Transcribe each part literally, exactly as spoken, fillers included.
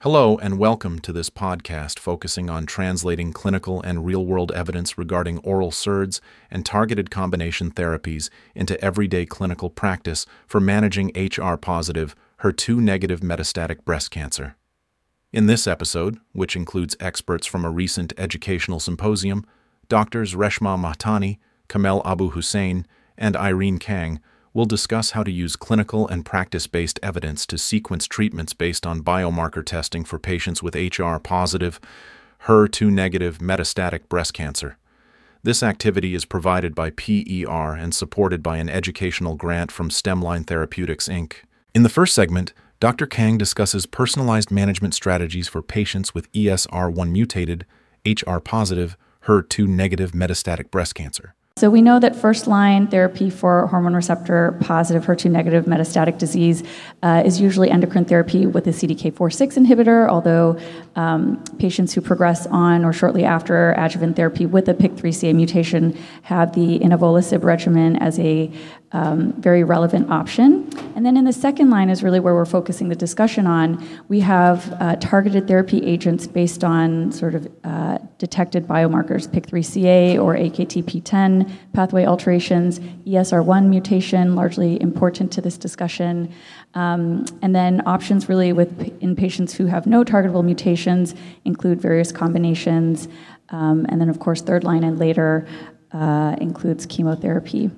Hello and welcome to this podcast focusing on translating clinical and real-world evidence regarding oral S E R Ds and targeted combination therapies into everyday clinical practice for managing H R-positive, H E R two negative metastatic breast cancer. In this episode, which includes experts from a recent educational symposium, Doctors Reshma Mahtani, Kamel Abu Hussein, and Irene Kang will discuss how to use clinical and practice-based evidence to sequence treatments based on biomarker testing for patients with H R-positive, H E R two negative metastatic breast cancer. This activity is provided by P E R and supported by an educational grant from Stemline Therapeutics, Incorporated. In the first segment, Doctor Kang discusses personalized management strategies for patients with E S R one mutated, H R-positive, H E R two negative metastatic breast cancer. So we know that first-line therapy for hormone receptor-positive, H E R two negative metastatic disease uh, is usually endocrine therapy with a C D K four six inhibitor, although um, patients who progress on or shortly after adjuvant therapy with a P I K three C A mutation have the inavolisib regimen as a um, very relevant option. And then in the second line is really where we're focusing the discussion on. We have uh, targeted therapy agents based on sort of uh, detected biomarkers, P I K three C A or A K T P ten, pathway alterations, E S R one mutation, largely important to this discussion, um, and then options really with in patients who have no targetable mutations include various combinations, um, and then of course third line and later uh, includes chemotherapy.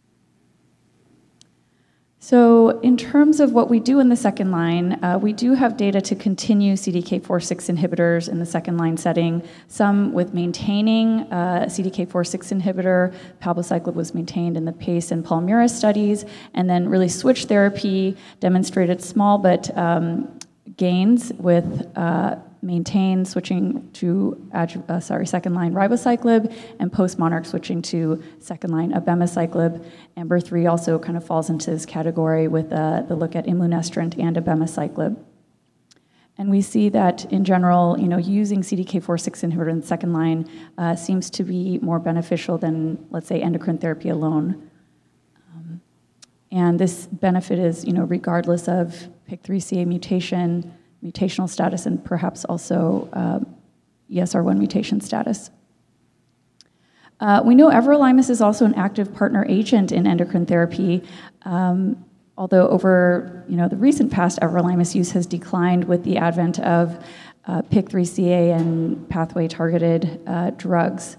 So in terms of what we do in the second line, uh, we do have data to continue C D K four six inhibitors in the second line setting, some with maintaining uh, C D K four six inhibitor. Palbociclib was maintained in the PACE and Palmyra studies, and then really switch therapy demonstrated small but um, gains with uh, maintain switching to uh, sorry second line ribociclib, and post MONARCH switching to second line abemaciclib. AMBER three also kind of falls into this category with uh, the look at imlunestrant and abemaciclib. And we see that in general, you know, using C D K four six inhibitor in the second line uh, seems to be more beneficial than, let's say, endocrine therapy alone. Um, and this benefit is, you know, regardless of P I K three C A mutation, mutational status, and perhaps also uh, E S R one mutation status. Uh, we know everolimus is also an active partner agent in endocrine therapy, um, although over you know, the recent past, everolimus use has declined with the advent of uh, P I K three C A and pathway-targeted uh, drugs.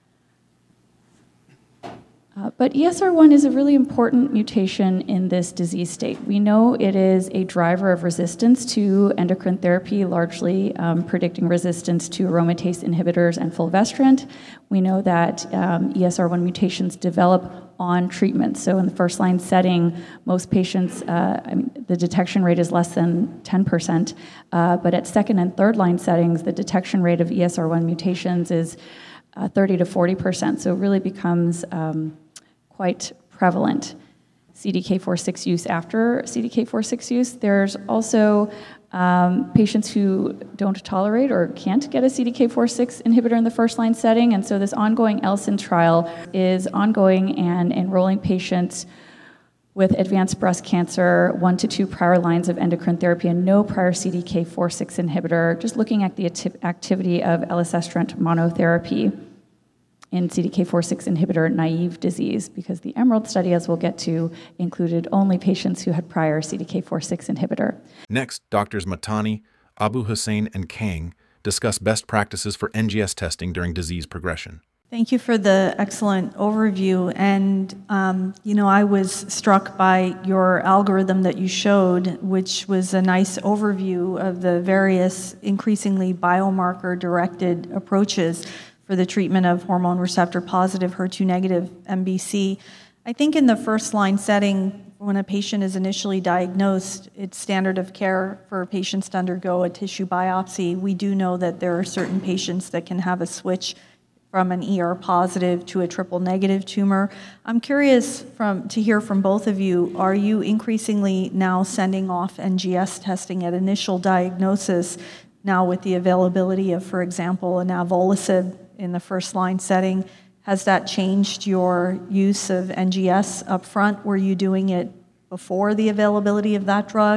Uh, but E S R one is a really important mutation in this disease state. We know it is a driver of resistance to endocrine therapy, largely um, predicting resistance to aromatase inhibitors and fulvestrant. We know that um, E S R one mutations develop on treatment. So in the first-line setting, most patients, uh, I mean, the detection rate is less than ten percent, uh, but at second and third-line settings, the detection rate of E S R one mutations is uh, thirty to forty percent, so it really becomes um, quite prevalent. C D K four six use after C D K four six use. There's also um, patients who don't tolerate or can't get a C D K four six inhibitor in the first line setting, and so this ongoing ELSIN trial is ongoing and enrolling patients with advanced breast cancer, one to two prior lines of endocrine therapy and no prior C D K four six inhibitor, just looking at the activity of elacestrant monotherapy in C D K four six inhibitor naive disease, because the EMERALD study, as we'll get to, included only patients who had prior C D K four six inhibitor. Next, Doctors Mahtani, Abu Hussein, and Kang discuss best practices for N G S testing during disease progression. Thank you for the excellent overview. And, um, you know, I was struck by your algorithm that you showed, which was a nice overview of the various increasingly biomarker-directed approaches for the treatment of hormone receptor-positive, H E R two negative M B C. I think in the first-line setting, when a patient is initially diagnosed, it's standard of care for patients to undergo a tissue biopsy. We do know that there are certain patients that can have a switch from an E R positive to a triple negative tumor. I'm curious from, to hear from both of you, are you increasingly now sending off N G S testing at initial diagnosis, now with the availability of, for example, inavolisib in the first line setting? Has that changed your use of N G S up front? Were you doing it before the availability of that drug?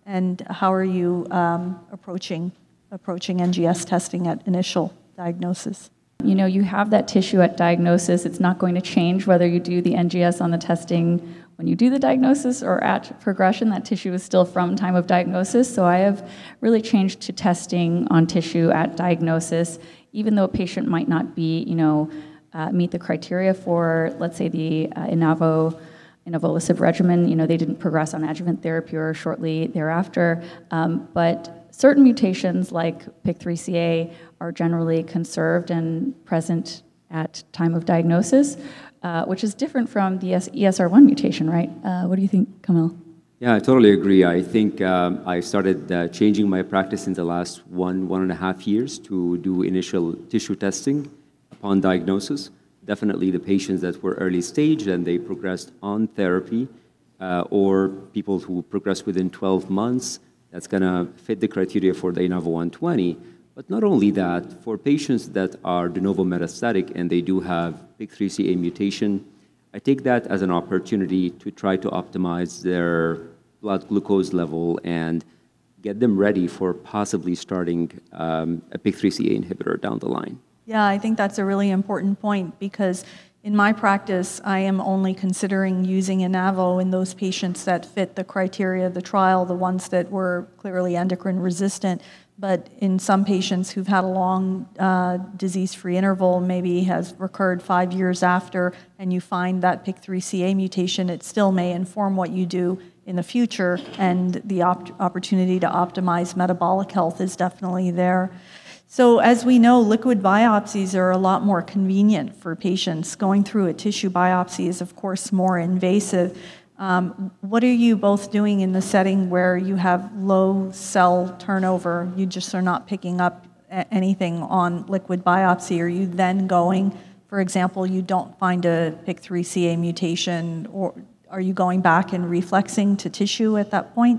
And how are you um, approaching, approaching N G S testing at initial diagnosis? You know, you have that tissue at diagnosis. It's not going to change whether you do the N G S on the testing when you do the diagnosis or at progression. That tissue is still from time of diagnosis. So I have really changed to testing on tissue at diagnosis, even though a patient might not be, you know, uh, meet the criteria for, let's say, the uh, Inavo, inavolisib regimen. You know, they didn't progress on adjuvant therapy or shortly thereafter. Um, but certain mutations like P I K three C A are generally conserved and present at time of diagnosis, uh, which is different from the E S R one mutation, right? Uh, what do you think, Kamil? Yeah, I totally agree. I think um, I started uh, changing my practice in the last one, one and a half years to do initial tissue testing upon diagnosis. Definitely the patients that were early stage and they progressed on therapy, uh, or people who progressed within twelve months, that's going to fit the criteria for the Inavo one twenty. But not only that, for patients that are de novo metastatic and they do have P I K three C A mutation, I take that as an opportunity to try to optimize their blood glucose level and get them ready for possibly starting um, a P I K three C A inhibitor down the line. Yeah, I think that's a really important point because in my practice, I am only considering using Inavo in those patients that fit the criteria of the trial, the ones that were clearly endocrine resistant. But in some patients who've had a long uh, disease-free interval, maybe has recurred five years after, and you find that P I K three C A mutation, it still may inform what you do in the future, and the op opportunity to optimize metabolic health is definitely there. So as we know, liquid biopsies are a lot more convenient for patients. Going through a tissue biopsy is, of course, more invasive. Um, what are you both doing in the setting where you have low cell turnover? You just are not picking up anything on liquid biopsy. Are you then going, for example, you don't find a P I K three C A mutation, or are you going back and reflexing to tissue at that point?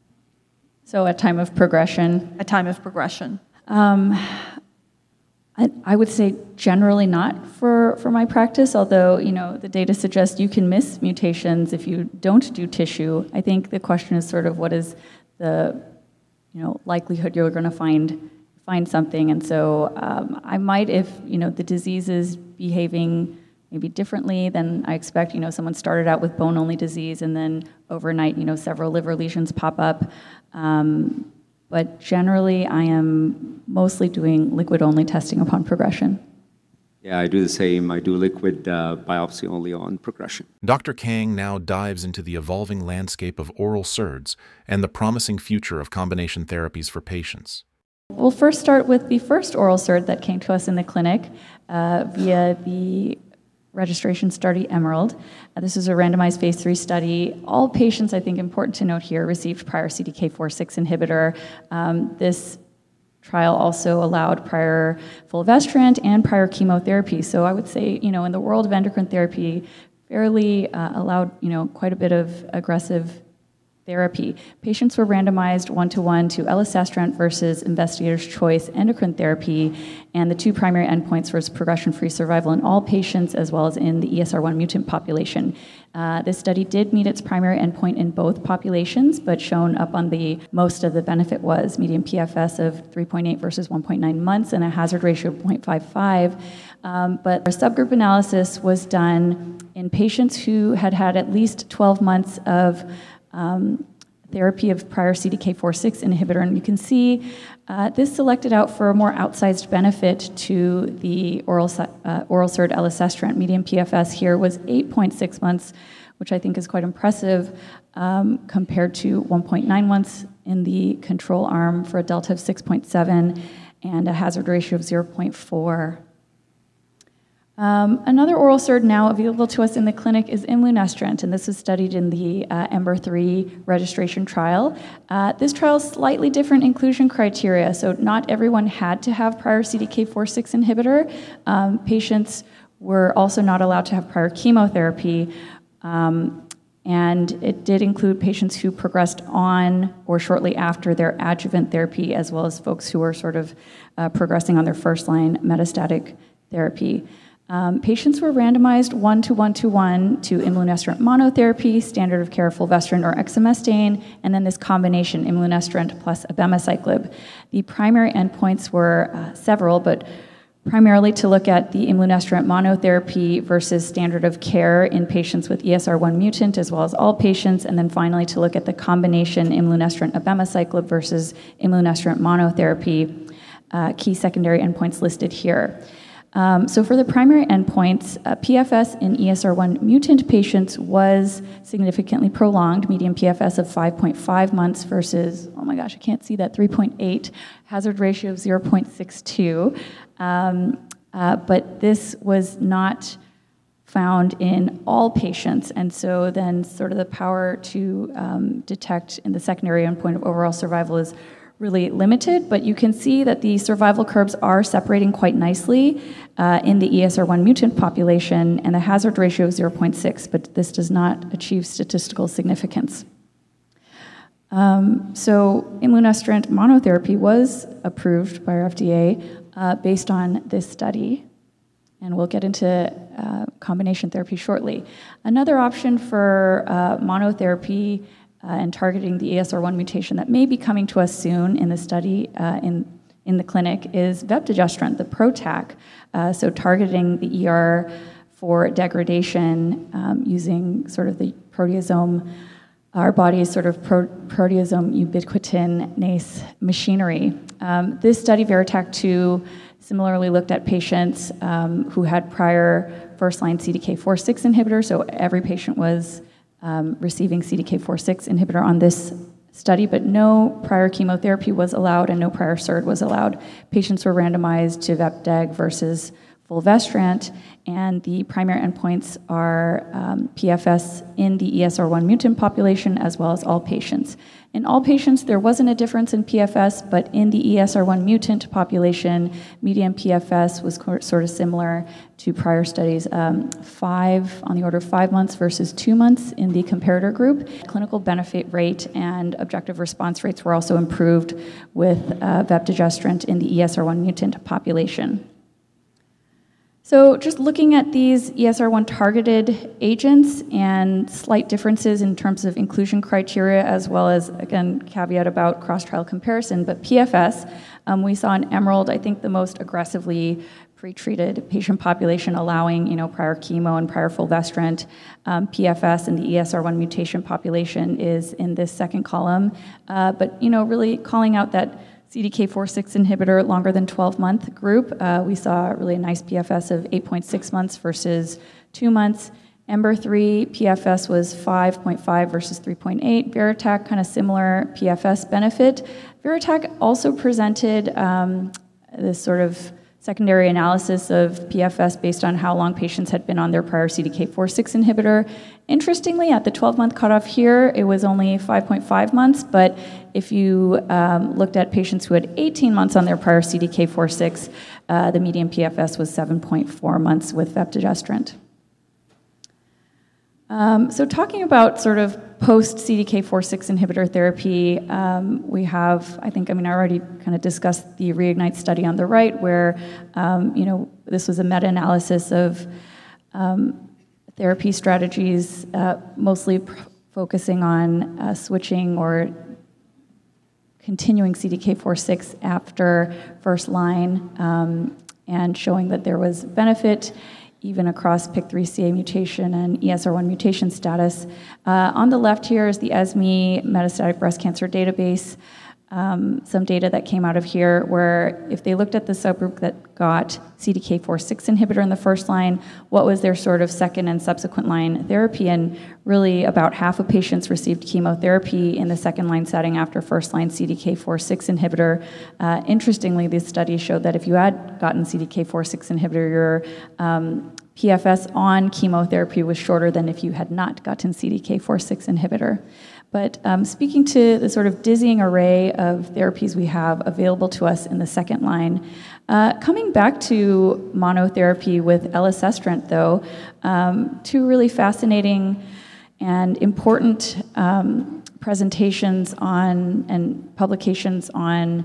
So at time of progression? At time of progression. Um, I, I would say generally not for, for my practice, although, you know, the data suggests you can miss mutations if you don't do tissue. I think the question is sort of what is the, you know, likelihood you're going to find find something. And so um, I might, if, you know, the disease is behaving maybe differently than I expect, you know, someone started out with bone-only disease and then overnight, you know, several liver lesions pop up. Um, But generally, I am mostly doing liquid-only testing upon progression. Yeah, I do the same. I do liquid uh, biopsy only on progression. Doctor Kang now dives into the evolving landscape of oral SERDs and the promising future of combination therapies for patients. We'll first start with the first oral SERD that came to us in the clinic uh, via the registration study EMERALD. Uh, this is a randomized phase three study. All patients, I think important to note here, received prior C D K four six inhibitor. Um, this trial also allowed prior fulvestrant and prior chemotherapy. So I would say, you know, in the world of endocrine therapy, fairly uh, allowed, you know, quite a bit of aggressive therapy. Patients were randomized one-to-one to elacestrant versus investigator's choice endocrine therapy, and the two primary endpoints were progression-free survival in all patients as well as in the E S R one mutant population. Uh, this study did meet its primary endpoint in both populations, but shown up on the most of the benefit was median P F S of three point eight versus one point nine months and a hazard ratio of zero point five five. Um, but our subgroup analysis was done in patients who had had at least twelve months of Um, therapy of prior C D K four six inhibitor, and you can see uh, this selected out for a more outsized benefit to the oral, uh, oral SERD elacestrant. Median P F S here was eight point six months, which I think is quite impressive um, compared to one point nine months in the control arm for a delta of six point seven and a hazard ratio of zero point four. Um, another oral SERD now available to us in the clinic is imlunestrant, and this is studied in the uh, EMBER three registration trial. Uh, this trial is slightly different inclusion criteria, so not everyone had to have prior C D K four six inhibitor. Um, patients were also not allowed to have prior chemotherapy, um, and it did include patients who progressed on or shortly after their adjuvant therapy, as well as folks who were sort of uh, progressing on their first-line metastatic therapy. Um, patients were randomized one to one to one to imlunestrant monotherapy, standard of care fulvestrant or exemestane, and then this combination, imlunestrant plus abemaciclib. The primary endpoints were uh, several, but primarily to look at the imlunestrant monotherapy versus standard of care in patients with E S R one mutant as well as all patients, and then finally to look at the combination imlunestrant abemaciclib versus imlunestrant monotherapy. Uh, key secondary endpoints listed here. Um, so for the primary endpoints, uh, P F S in E S R one mutant patients was significantly prolonged, median P F S of five point five months versus, oh my gosh, I can't see that, three point eight, hazard ratio of zero point six two. Um, uh, but this was not found in all patients, and so then sort of the power to um, detect in the secondary endpoint of overall survival is really limited, but you can see that the survival curves are separating quite nicely uh, in the E S R one mutant population, and the hazard ratio is zero point six, but this does not achieve statistical significance. Um, so imlunestrant monotherapy was approved by our F D A uh, based on this study, and we'll get into uh, combination therapy shortly. Another option for uh, monotherapy Uh, and targeting the E S R one mutation that may be coming to us soon in the study uh, in, in the clinic is vepdegestrant, the PROTAC, uh, so targeting the E R for degradation um, using sort of the proteasome, our body's sort of pro proteasome ubiquitin-nase machinery. Um, this study, VERITAC two, similarly looked at patients um, who had prior first-line C D K four six inhibitor, so every patient was Um, receiving C D K four six inhibitor on this study, but no prior chemotherapy was allowed and no prior S E R D was allowed. Patients were randomized to vepdeg versus fulvestrant, and the primary endpoints are um, P F S in the E S R one mutant population as well as all patients. In all patients, there wasn't a difference in P F S, but in the E S R one mutant population, median P F S was sort of similar to prior studies, um, five, on the order of five months versus two months in the comparator group. Clinical benefit rate and objective response rates were also improved with uh, vepdegestrant in the E S R one mutant population. So just looking at these E S R one targeted agents and slight differences in terms of inclusion criteria, as well as, again, caveat about cross-trial comparison, but P F S, um, we saw in EMERALD, I think the most aggressively pre-treated patient population allowing, you know, prior chemo and prior fulvestrant. Um, P F S in the E S R one mutation population is in this second column, uh, but, you know, really calling out that C D K four six inhibitor longer than twelve month group, uh, we saw really a nice P F S of eight point six months versus two months. EMBER three P F S was five point five versus three point eight. VERITAC, kind of similar P F S benefit. VERITAC also presented um, this sort of secondary analysis of P F S based on how long patients had been on their prior C D K four six inhibitor. Interestingly, at the twelve month cutoff here, it was only five point five months, but if you um, looked at patients who had eighteen months on their prior C D K four six, uh, the median P F S was seven point four months with vepdegestrant. Um, so talking about sort of post-C D K four six inhibitor therapy, um, we have, I think, I mean, I already kind of discussed the REIgnite study on the right, where, um, you know, this was a meta-analysis of um, therapy strategies, uh, mostly pr focusing on uh, switching or continuing C D K four six after first line, um, and showing that there was benefit even across P I K three C A mutation and E S R one mutation status. Uh, on the left here is the E S M E metastatic breast cancer database. Um, some data that came out of here where if they looked at the subgroup that got C D K four six inhibitor in the first line, what was their sort of second and subsequent line therapy? And really about half of patients received chemotherapy in the second line setting after first line C D K four six inhibitor. Uh, interestingly, this study showed that if you had gotten C D K four six inhibitor, your um, P F S on chemotherapy was shorter than if you had not gotten C D K four six inhibitor. But um, speaking to the sort of dizzying array of therapies we have available to us in the second line, uh, coming back to monotherapy with elacestrant, though, um, two really fascinating and important um, presentations on and publications on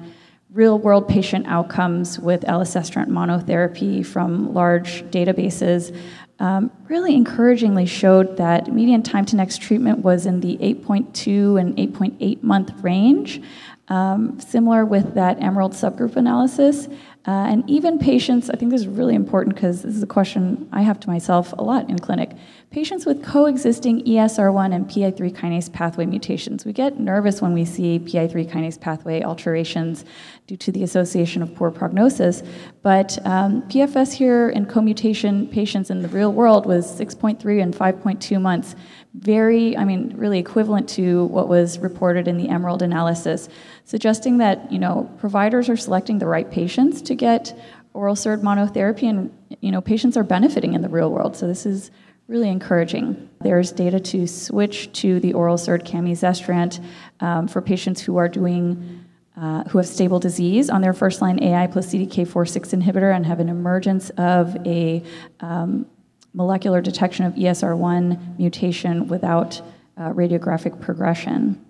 real-world patient outcomes with elacestrant monotherapy from large databases um, really encouragingly showed that median time to next treatment was in the eight point two and eight point eight month range, um, similar with that EMERALD subgroup analysis. Uh, and even patients, I think this is really important because this is a question I have to myself a lot in clinic, patients with coexisting E S R one and P I three kinase pathway mutations. We get nervous when we see P I three kinase pathway alterations due to the association of poor prognosis, but um, P F S here in co-mutation patients in the real world was six point three and five point two months. Very, I mean, really equivalent to what was reported in the EMERALD analysis, suggesting that, you know, providers are selecting the right patients to get oral S E R D monotherapy, and, you know, patients are benefiting in the real world. So this is really encouraging. There's data to switch to the oral S E R D camizestrant um, for patients who are doing, uh, who have stable disease on their first-line A I plus C D K four six inhibitor and have an emergence of a um, molecular detection of E S R one mutation without uh, radiographic progression.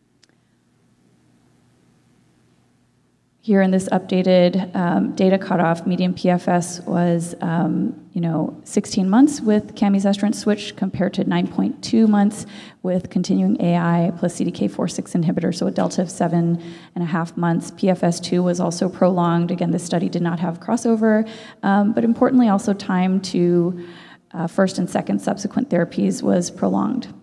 Here in this updated um, data cutoff, median P F S was, um, you know, sixteen months with camizestrant switch compared to nine point two months with continuing A I plus C D K four six inhibitor, so a delta of seven and a half months. P F S two was also prolonged. Again, this study did not have crossover, um, but importantly also time to uh, first and second subsequent therapies was prolonged.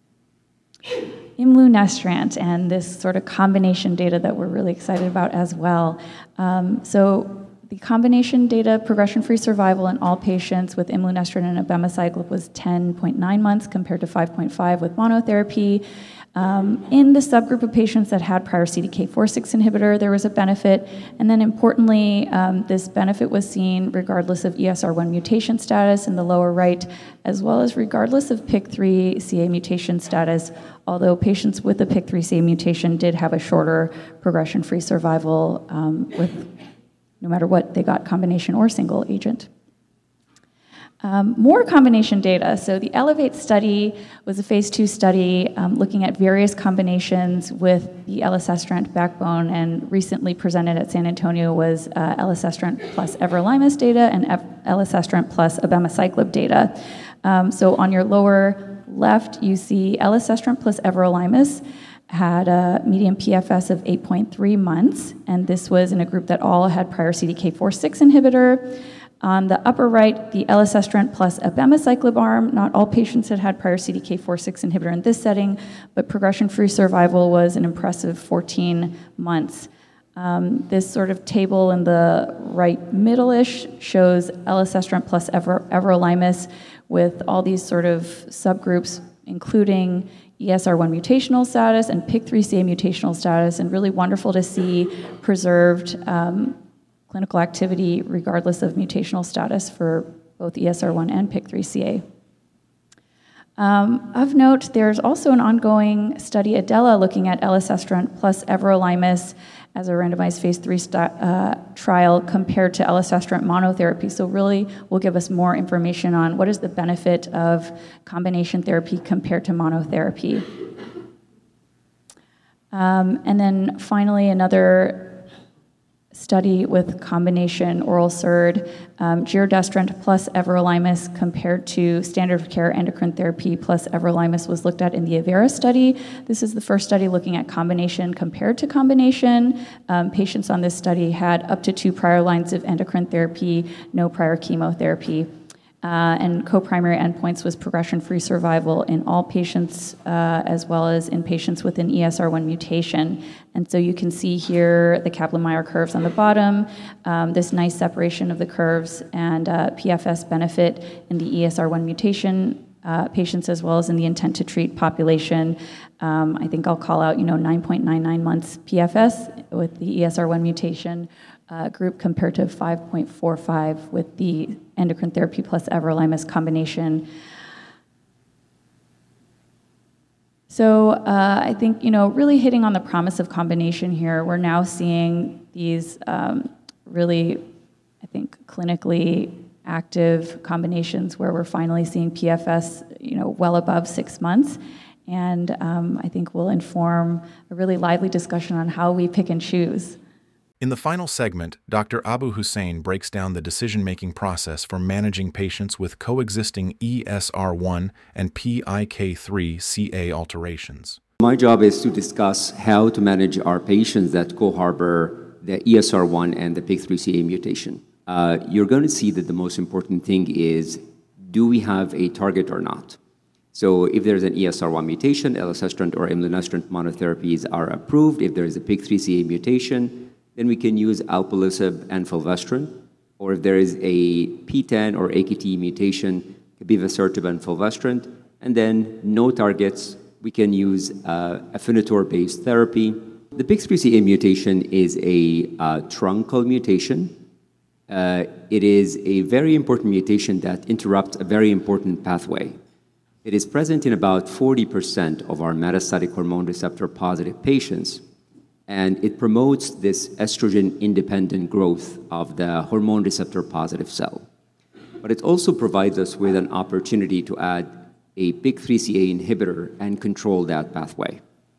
Imlunestrant and this sort of combination data that we're really excited about as well. Um, so the combination data, progression-free survival in all patients with imlunestrant and abemaciclib was ten point nine months compared to five point five with monotherapy. Um, in the subgroup of patients that had prior C D K four six inhibitor, there was a benefit, and then importantly, um, this benefit was seen regardless of E S R one mutation status in the lower right, as well as regardless of P I K three C A mutation status, although patients with a P I K three C A mutation did have a shorter progression-free survival um, with no matter what they got, combination or single agent. Um, more combination data. So the ELEVATE study was a phase two study um, looking at various combinations with the elacestrant backbone, and recently presented at San Antonio was uh, elacestrant plus everolimus data and elacestrant plus abemaciclib data. Um, so on your lower left, you see elacestrant plus everolimus had a median P F S of eight point three months, and this was in a group that all had prior C D K four six inhibitor. On the upper right, the elacestrant plus abemaciclib arm. Not all patients had had prior C D K four six inhibitor in this setting, but progression-free survival was an impressive fourteen months. Um, this sort of table in the right middle-ish shows elacestrant plus ever, everolimus with all these sort of subgroups, including E S R one mutational status and P I K three C A mutational status, and really wonderful to see preserved um, clinical activity regardless of mutational status for both E S R one and P I K three C A. Um, of note, there's also an ongoing study, ADELA, looking at elacestrant plus everolimus as a randomized phase three uh, trial compared to elacestrant monotherapy. So really will give us more information on what is the benefit of combination therapy compared to monotherapy. Um, and then finally, another study with combination oral S E R D, um, giredestrant plus everolimus compared to standard of care endocrine therapy plus everolimus was looked at in the AVERA study. This is the first study looking at combination compared to combination. Um, patients on this study had up to two prior lines of endocrine therapy, no prior chemotherapy. Uh, and co-primary endpoints was progression-free survival in all patients uh, as well as in patients with an E S R one mutation. And so you can see here the Kaplan-Meier curves on the bottom, um, this nice separation of the curves, and uh, P F S benefit in the E S R one mutation uh, patients as well as in the intent to treat population. Um, I think I'll call out, you know, nine point nine nine months P F S with the E S R one mutation Uh, group compared to five point four five with the endocrine therapy plus everolimus combination. So uh, I think, you know, really hitting on the promise of combination here, we're now seeing these um, really, I think, clinically active combinations where we're finally seeing P F S, you know, well above six months. And um, I think will inform a really lively discussion on how we pick and choose. In the final segment, Doctor Abu Hussein breaks down the decision-making process for managing patients with coexisting E S R one and P I K three C A alterations. My job is to discuss how to manage our patients that co-harbor the E S R one and the P I K three C A mutation. Uh, you're going to see that the most important thing is, do we have a target or not? So if there's an E S R one mutation, elacestrant or imlunestrant monotherapies are approved. If there is a P I K three C A mutation, then we can use alpelisib and fulvestrant. Or if there is a P ten or A K T mutation, capivasertib and fulvestrant. And then no targets, we can use uh, Afinitor-based therapy. The P I K three C A mutation is a uh, truncal mutation. Uh, it is a very important mutation that interrupts a very important pathway. It is present in about forty percent of our metastatic hormone receptor positive patients, and it promotes this estrogen-independent growth of the hormone receptor positive cell. But it also provides us with an opportunity to add a P I K three C A inhibitor and control that pathway.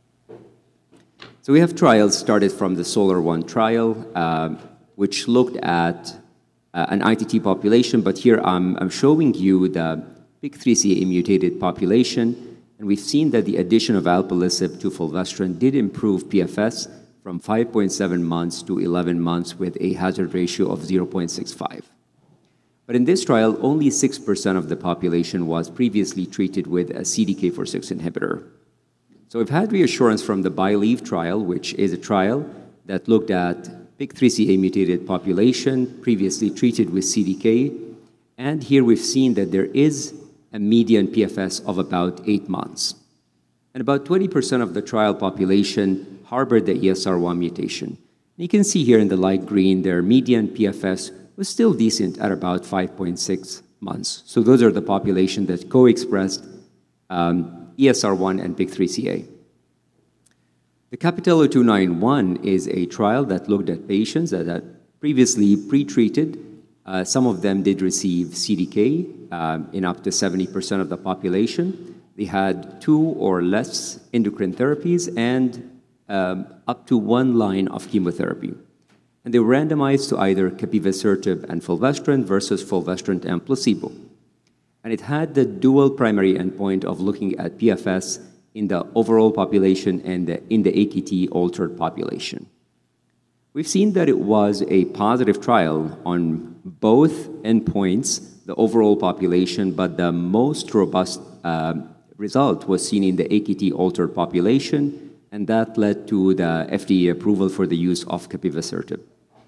So we have trials started from the SOLAR one trial, um, which looked at uh, an I T T population, but here I'm, I'm showing you the P I K three C A mutated population, and we've seen that the addition of alpelisib to fulvestrant did improve P F S from five point seven months to eleven months with a hazard ratio of zero point six five. But in this trial, only six percent of the population was previously treated with a C D K four six inhibitor. So we've had reassurance from the BYLieve trial, which is a trial that looked at P I K three C A mutated population previously treated with C D K. And here we've seen that there is a median P F S of about eight months. And about twenty percent of the trial population harbored the E S R one mutation. And you can see here in the light green, their median P F S was still decent at about five point six months. So those are the population that co-expressed um, E S R one and P I K three C A. The CAPItello two ninety-one is a trial that looked at patients that had previously pre-treated. Uh, some of them did receive C D K um, in up to seventy percent of the population. They had two or less endocrine therapies and um, up to one line of chemotherapy. And they were randomized to either capivasertib and fulvestrant versus fulvestrant and placebo. And it had the dual primary endpoint of looking at P F S in the overall population and the, in the A K T-altered population. We've seen that it was a positive trial on both endpoints, the overall population, but the most robust uh, result was seen in the A K T-altered population, and that led to the F D A approval for the use of capivasertib.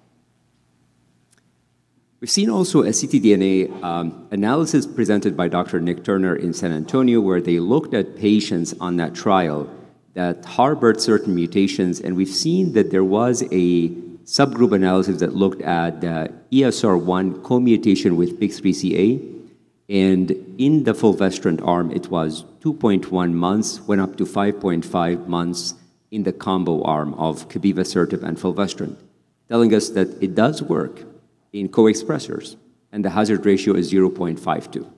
We've seen also a ctDNA um, analysis presented by Doctor Nick Turner in San Antonio, where they looked at patients on that trial that harbored certain mutations, and we've seen that there was a subgroup analysis that looked at the E S R one co-mutation with P I K three C A, and in the fulvestrant arm, it was two point one months, went up to five point five months in the combo arm of capivasertib and fulvestrant, telling us that it does work in co-expressors, and the hazard ratio is zero point five two.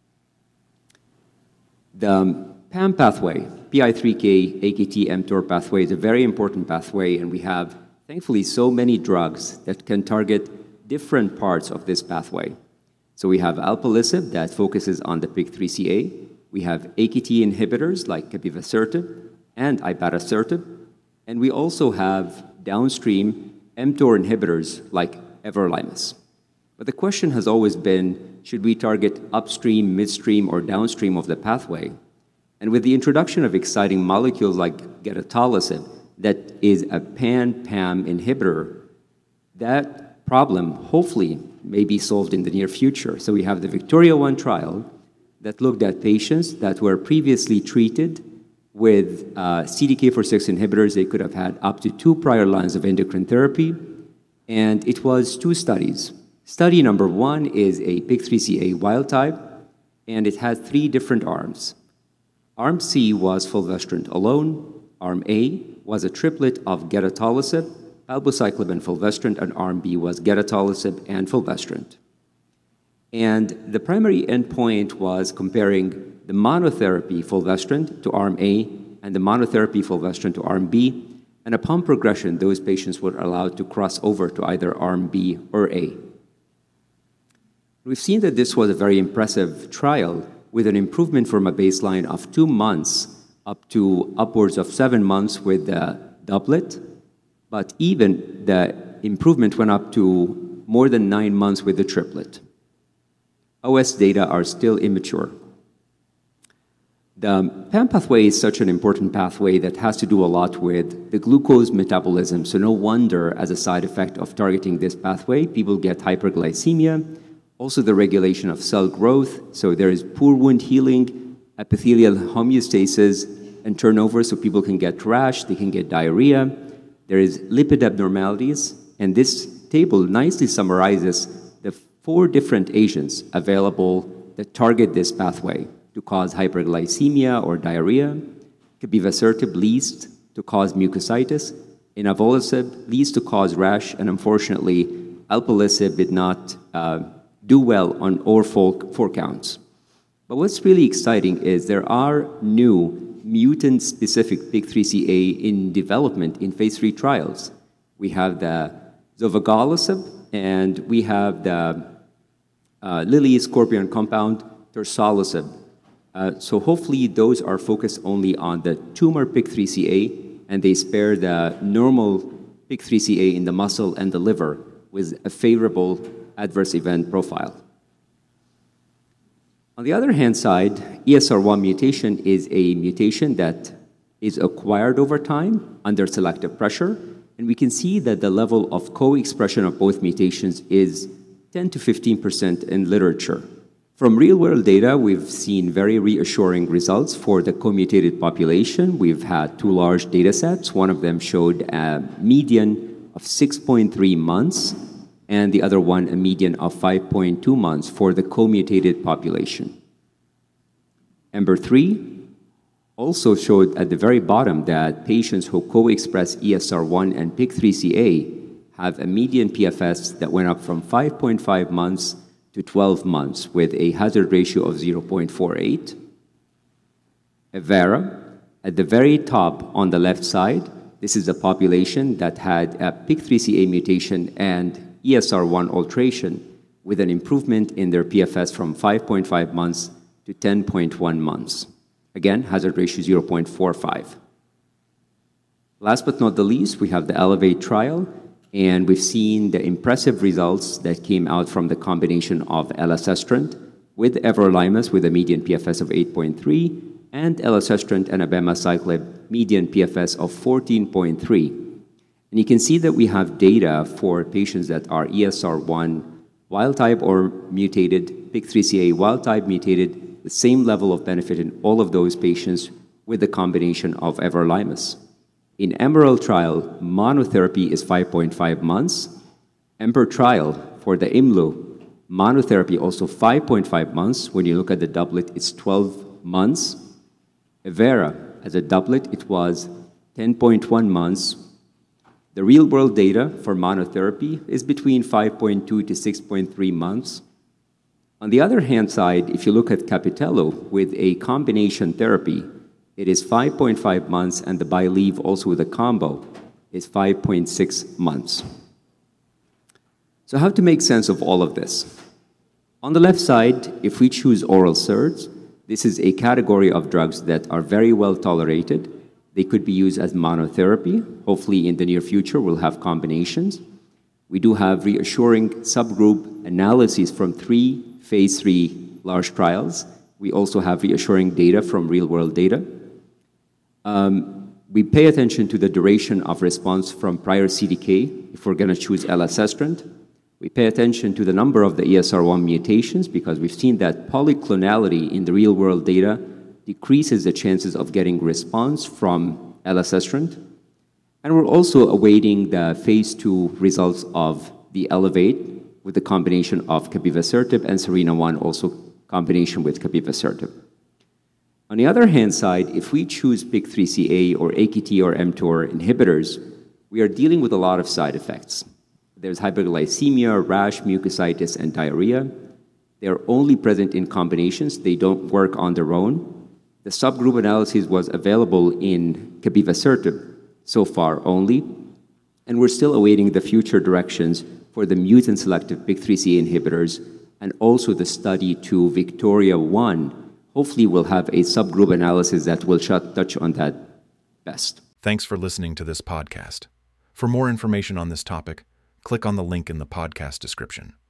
The P A M pathway, P I three K, A K T, mTOR pathway is a very important pathway, and we have, thankfully, so many drugs that can target different parts of this pathway. So we have alpelisib that focuses on the P I K three C A. We have A K T inhibitors like capivasertib and ipatasertib. And we also have downstream mTOR inhibitors like everolimus. But the question has always been, should we target upstream, midstream, or downstream of the pathway? And with the introduction of exciting molecules like gedatolisib, that is a pan-P A M inhibitor, that problem hopefully may be solved in the near future. So we have the Victoria one trial that looked at patients that were previously treated with uh, C D K four six inhibitors. They could have had up to two prior lines of endocrine therapy, and it was two studies. Study number one is a P I K three C A wild type, and it had three different arms. Arm C was fulvestrant alone. Arm A was a triplet of gedatolisib, palbociclib, and fulvestrant, and Arm B was gedatolisib and fulvestrant. And the primary endpoint was comparing the monotherapy fulvestrant to Arm A and the monotherapy fulvestrant to Arm B. And upon progression, those patients were allowed to cross over to either arm B or A. We've seen that this was a very impressive trial with an improvement from a baseline of two months up to upwards of seven months with the doublet, but even the improvement went up to more than nine months with the triplet. O S data are still immature. The P A M pathway is such an important pathway that has to do a lot with the glucose metabolism, so no wonder as a side effect of targeting this pathway, people get hyperglycemia, also the regulation of cell growth, so there is poor wound healing, epithelial homeostasis, and turnover, so people can get rash, they can get diarrhea. There is lipid abnormalities, and this table nicely summarizes the four different agents available that target this pathway to cause hyperglycemia or diarrhea. Capivasertib leads to cause mucositis. Inavolisib leads to cause rash, and unfortunately, alpelisib did not uh, do well on all four, four counts. But what's really exciting is there are new mutant-specific P I K three C A in development in phase three trials. We have the zovegalisib, and we have the uh, Lilly Scorpion compound, tersolisib. Uh, so hopefully those are focused only on the tumor P I K three C A, and they spare the normal P I K three C A in the muscle and the liver with a favorable adverse event profile. On the other hand side, E S R one mutation is a mutation that is acquired over time under selective pressure, and we can see that the level of co-expression of both mutations is ten to fifteen percent in literature. From real-world data, we've seen very reassuring results for the co-mutated population. We've had two large data sets. One of them showed a median of six point three months, and the other one a median of five point two months for the co-mutated population. EMBER three also showed at the very bottom that patients who co-express E S R one and P I K three C A have a median P F S that went up from five point five months to twelve months with a hazard ratio of zero point four eight. Evara, at the very top on the left side, this is a population that had a P I K three C A mutation and E S R one alteration with an improvement in their P F S from five point five months to ten point one months. Again, hazard ratio zero point four five. Last but not the least, we have the ELEVATE trial, and we've seen the impressive results that came out from the combination of elacestrant with everolimus with a median P F S of eight point three and elacestrant and abemaciclib median P F S of fourteen point three. And you can see that we have data for patients that are E S R one wild type or mutated, P I K three C A wild type mutated, the same level of benefit in all of those patients with the combination of everolimus. In EMERALD trial, monotherapy is five point five months. EMPER trial for the I M L U, monotherapy also five point five months. When you look at the doublet, it's twelve months. Evara, as a doublet, it was ten point one months. The real-world data for monotherapy is between five point two to six point three months. On the other hand side, if you look at Capitello with a combination therapy, it is five point five months, and the BYLieve also with a combo is five point six months. So how to make sense of all of this? On the left side, if we choose oral S E R Ds, this is a category of drugs that are very well tolerated. They could be used as monotherapy. Hopefully in the near future, we'll have combinations. We do have reassuring subgroup analyses from three phase three large trials. We also have reassuring data from real-world data. Um, we pay attention to the duration of response from prior C D K if we're going to choose elacestrant. We pay attention to the number of the E S R one mutations because we've seen that polyclonality in the real-world data decreases the chances of getting response from elacestrant. And we're also awaiting the phase two results of the ELEVATE with the combination of capivasertib and SERENA one, also combination with capivasertib. On the other hand side, if we choose P I K three C A or A K T or mTOR inhibitors, we are dealing with a lot of side effects. There's hyperglycemia, rash, mucositis, and diarrhea. They're only present in combinations. They don't work on their own. The subgroup analysis was available in capivasertib, so far only. And we're still awaiting the future directions for the mutant selective P I K three C inhibitors and also the study to Victoria one. Hopefully we'll have a subgroup analysis that will touch on that best. Thanks for listening to this podcast. For more information on this topic, click on the link in the podcast description.